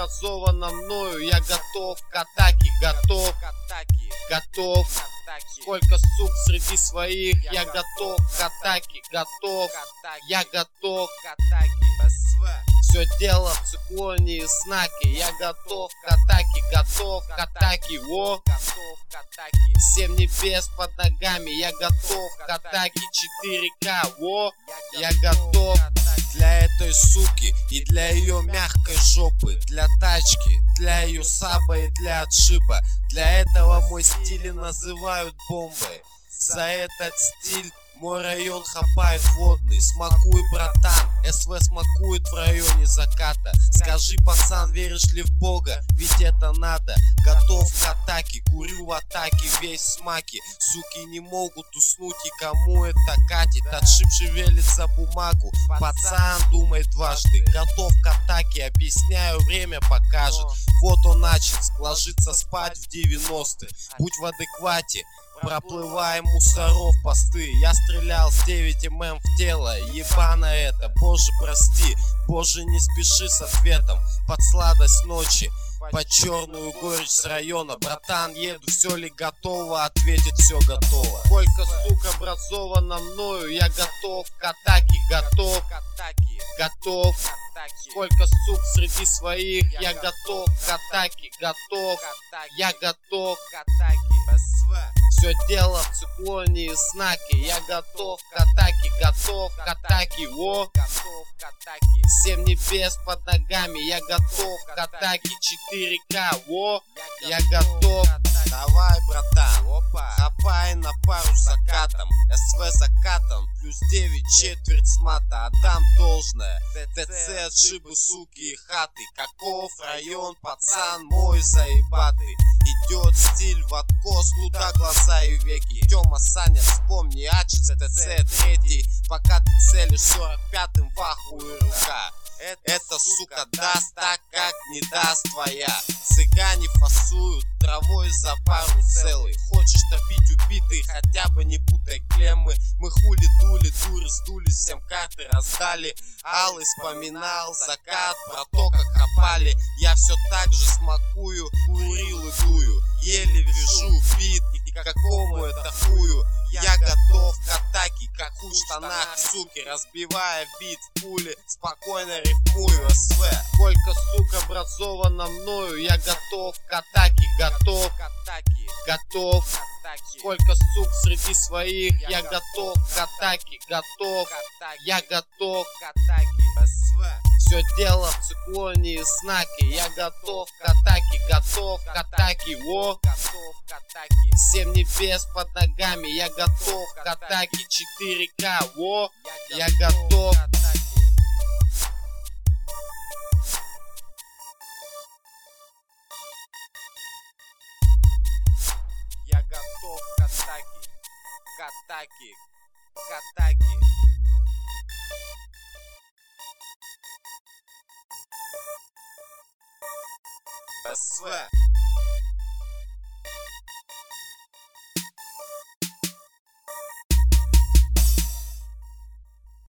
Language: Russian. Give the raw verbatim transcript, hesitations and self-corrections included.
образована мною, я готов к атаке, готов, готов. Сколько сук среди своих, я готов к атаке, готов, я готов. Все дело в циклоне и знаке, я готов к атаке, готов к атаке, во. Семь небес под ногами, я готов к атаке, четыре ка, во. Я готов для этой суки и для ее мягкой жопы, для тачки, для ее саба и для отшиба. Для этого мой стиль называют бомбой. За этот стиль мой район хапает водный. Смакуй, братан, СВ смакует в районе заката. Скажи, пацан, веришь ли в Бога? Ведь это надо. Готов к атаке, курю в атаке весь смаки. Суки не могут уснуть, и кому это катит? Отшиб шевелит за бумагу, пацан думает дважды. Готов к атаке, объясняю, время покажет. Вот он начал ложиться спать в девяностых. Будь в адеквате, проплываем мусоров посты. Я стрелял с девять мм в тело, ебано это, боже прости. Боже, не спеши с ответом, под сладость ночи, под черную горечь с района. Братан, еду, все ли готово? Ответит, все готово. Сколько сук образовано мною, я готов к атаке, готов, готов. Сколько сук среди своих, я готов к атаке, готов, я готов. Все дело в циклоне и знаке, я готов к атаке, готов к атаке, во. Семь небес под ногами, я готов к атаке, четыре ка, во. Я готов. Давай, братан, хапай на пару закатом, СВ закатом, плюс девять, четверть смата, отдам должное. ТЦ, отшибы, суки и хаты. Каков район, пацан мой заебатый. Идет стиль в откос, туда глаза и веки. Тёма, Саня, вспомни, Ачес, ТЦ третий. Пока ты целишь сорок пятым, в ахуе рука. Эта сука даст так, как не даст твоя. Цыгане фасуют травой за пару целый. Хочешь топить убитый, хотя бы не путай клеммы. Мы хули дули, дуры сдули, всем карты раздали. Алый вспоминал закат, про то, как хапали. Я все так же смакую, курил и дую. Еле вяжу бит, и какому это хую. Я готов к атаке, как хуй в штанах, суки. Разбивая бит в пуле, спокойно рифмую, СВ. Сколько сук образовано мною, я готов к атаке, готов, готов. Сколько сук среди своих, я готов к атаке, готов, я готов. Все дело в циклоне и знаке, я готов к атаке, готов к атаке, во. Семь небес под ногами, я готов к атаке, четыре ка, во. Я готов. Я готов к атаке, к атаке, к атаке. СВ.